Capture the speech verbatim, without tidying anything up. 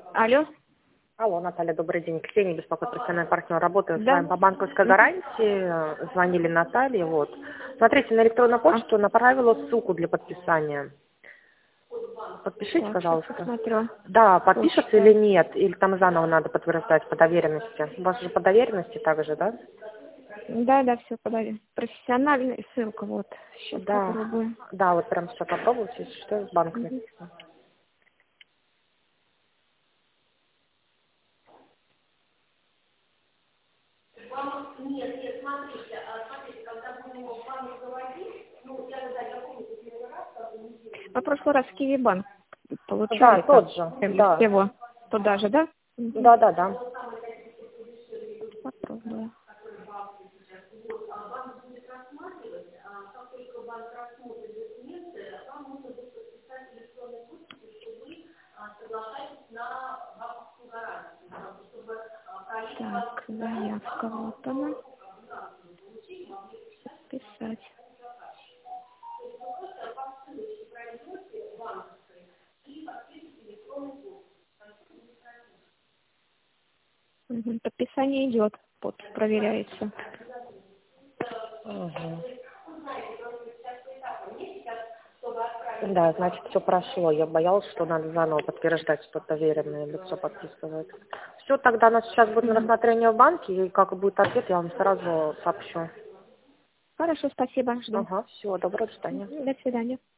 Алло. Алло, Наталья, добрый день. Ксения беспокоит, профессиональный партнер. Работаем с Да. вами по банковской гарантии. Звонили Наталье. Вот. Смотрите, на электронную А, почту направила ссылку для подписания. Подпишите, так, сейчас пожалуйста. посмотрю. Да, подпишется Почта. или нет? Или там заново надо подтверждать по доверенности? У вас же по доверенности также, да? Да, да, все, подали. Профессиональная ссылка, вот. Сейчас Да. попробую. Да, вот прям сейчас попробуйте, если что, с банк Мгм. написано. А в прошлый раз Киви-банк Да, получали так, тот же. или Да. всего. Туда же, да? Мгм. Да, да, да. Попробую. Так, заявка, вот она. Писать. Мгм. Подписание идет, подпись проверяется. Угу. Да, значит, все прошло. Я боялась, что надо заново подтверждать, что доверенное лицо подписывает. Все, тогда у нас сейчас будет на Мгм. рассмотрение в банке, и как будет ответ, я вам сразу сообщу. Хорошо, спасибо, жду. Ага, все, доброго, до свидания. Мгм. До свидания.